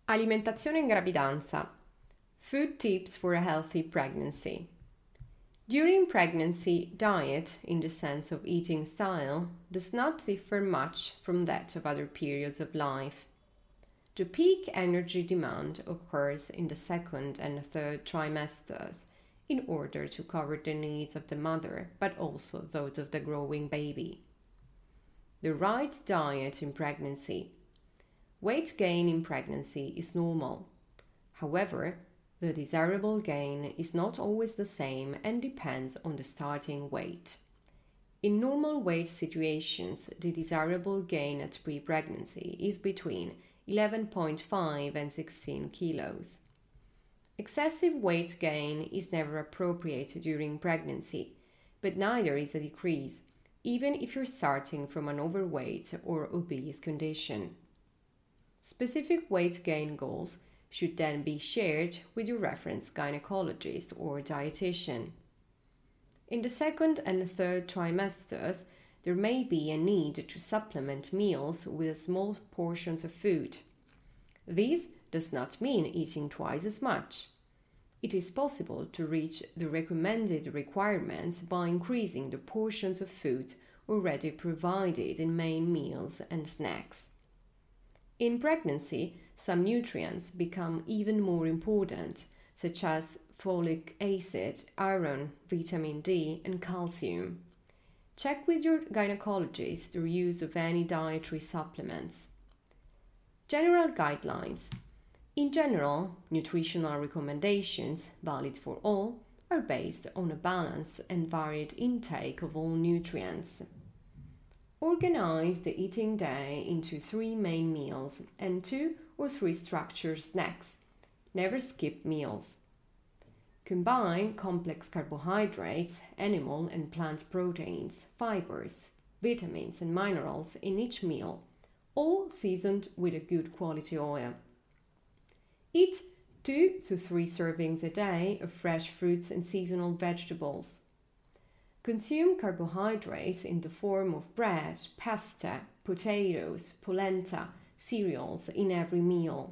Alimentazione in gravidanza. Food tips for a healthy pregnancy. During pregnancy, diet, in the sense of eating style, does not differ much from that of other periods of life. The peak energy demand occurs in the second and third trimesters in order to cover the needs of the mother, but also those of the growing baby. The right diet in pregnancy. Weight gain in pregnancy is normal. However, the desirable gain is not always the same and depends on the starting weight. In normal weight situations, the desirable gain at pre-pregnancy is between 11.5 and 16 kilos. Excessive weight gain is never appropriate during pregnancy, but neither is a decrease, even if you're starting from an overweight or obese condition. Specific weight gain goals should then be shared with your reference gynecologist or dietitian. In the second and third trimesters, there may be a need to supplement meals with small portions of food. This does not mean eating twice as much. It is possible to reach the recommended requirements by increasing the portions of food already provided in main meals and snacks. In pregnancy, some nutrients become even more important, such as folic acid, iron, vitamin D, and calcium. Check with your gynecologist the use of any dietary supplements. General guidelines. In general, nutritional recommendations, valid for all, are based on a balanced and varied intake of all nutrients. Organize the eating day into 3 main meals and 2 or 3 structured snacks. Never skip meals. Combine complex carbohydrates, animal and plant proteins, fibers, vitamins and minerals in each meal, all seasoned with a good quality oil. Eat 2 to 3 servings a day of fresh fruits and seasonal vegetables. Consume carbohydrates in the form of bread, pasta, potatoes, polenta, cereals in every meal.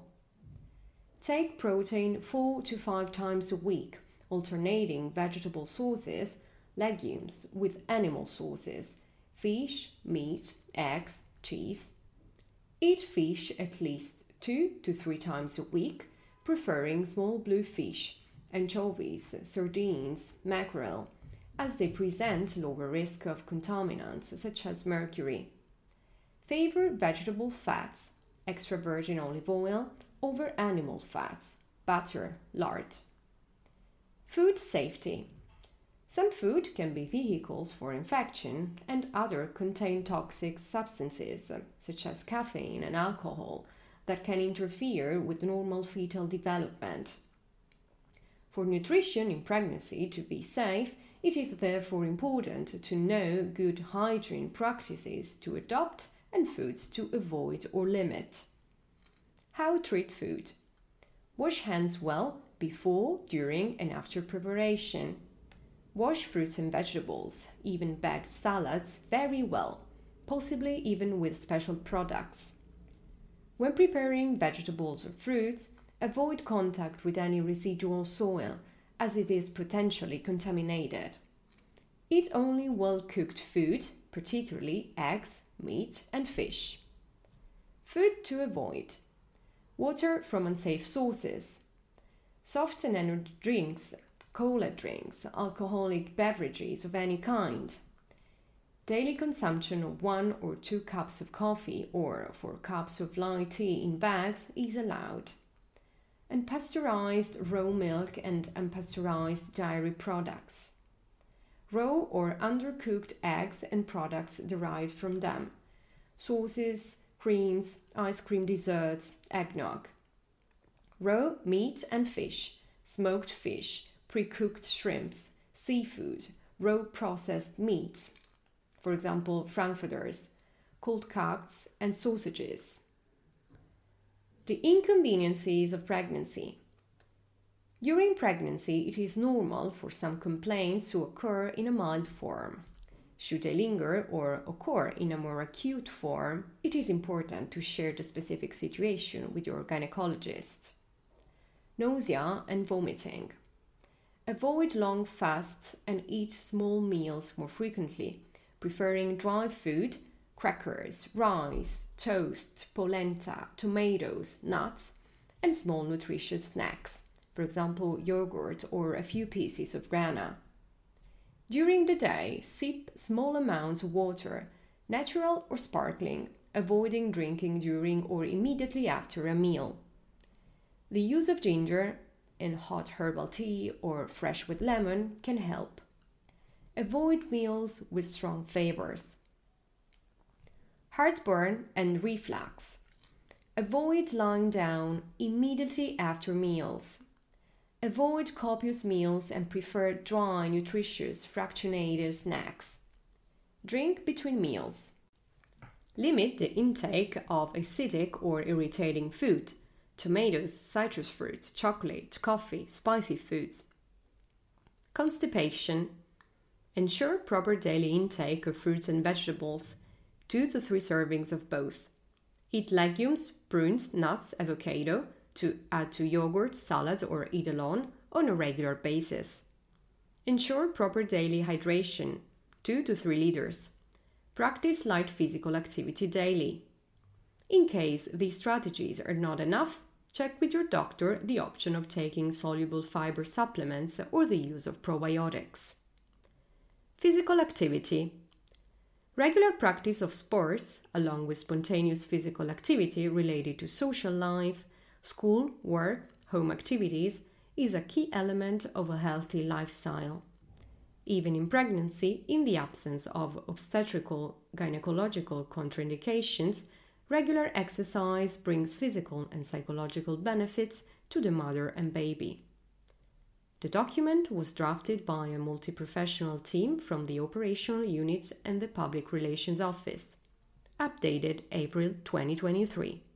Take protein 4 to 5 times a week, alternating vegetable sources, legumes with animal sources, fish, meat, eggs, cheese. Eat fish at least 2 to 3 times a week, preferring small blue fish, anchovies, sardines, mackerel, as they present lower risk of contaminants such as mercury. Favor vegetable fats, extra virgin olive oil, over animal fats, butter, lard. Food safety. Some food can be vehicles for infection and other contain toxic substances such as caffeine and alcohol that can interfere with normal fetal development. For nutrition in pregnancy to be safe, it is therefore important to know good hygiene practices to adopt and foods to avoid or limit. How treat food. Wash hands well before, during, and after preparation. Wash fruits and vegetables, even bagged salads, very well, possibly even with special products. When preparing vegetables or fruits, avoid contact with any residual soil, as it is potentially contaminated. Eat only well-cooked food, particularly eggs, meat, and fish. Food to avoid. Water from unsafe sources. Soft and energy drinks, cola drinks, alcoholic beverages of any kind. Daily consumption of 1 or 2 cups of coffee or 4 cups of light tea in bags is allowed. Unpasteurized raw milk and unpasteurized dairy products. Raw or undercooked eggs and products derived from them. Sauces, creams, ice cream desserts, eggnog. Raw meat and fish, smoked fish, pre-cooked shrimps, seafood, raw processed meats. For example, frankfurters, cold cuts and sausages. The inconveniences of pregnancy. During pregnancy, it is normal for some complaints to occur in a mild form. Should they linger or occur in a more acute form, it is important to share the specific situation with your gynecologist. Nausea and vomiting. Avoid long fasts and eat small meals more frequently, preferring dry food, crackers, rice, toast, polenta, tomatoes, nuts, and small nutritious snacks, for example, yogurt or a few pieces of grana. During the day, sip small amounts of water, natural or sparkling, avoiding drinking during or immediately after a meal. The use of ginger in hot herbal tea or fresh with lemon can help. Avoid meals with strong flavors. Heartburn and reflux. Avoid lying down immediately after meals. Avoid copious meals and prefer dry, nutritious, fractionated snacks. Drink between meals. Limit the intake of acidic or irritating food, tomatoes, citrus fruits, chocolate, coffee, spicy foods. Constipation. Ensure proper daily intake of fruits and vegetables, 2 to 3 servings of both. Eat legumes, prunes, nuts, avocado, to add to yogurt, salad, or eat alone on a regular basis. Ensure proper daily hydration, 2 to 3 liters. Practice light physical activity daily. In case these strategies are not enough, check with your doctor the option of taking soluble fiber supplements or the use of probiotics. Physical activity. Regular practice of sports, along with spontaneous physical activity related to social life, school, work, home activities, is a key element of a healthy lifestyle. Even in pregnancy, in the absence of obstetrical gynecological contraindications, regular exercise brings physical and psychological benefits to the mother and baby. The document was drafted by a multi-professional team from the operational unit and the Public Relations Office. Updated April 2023.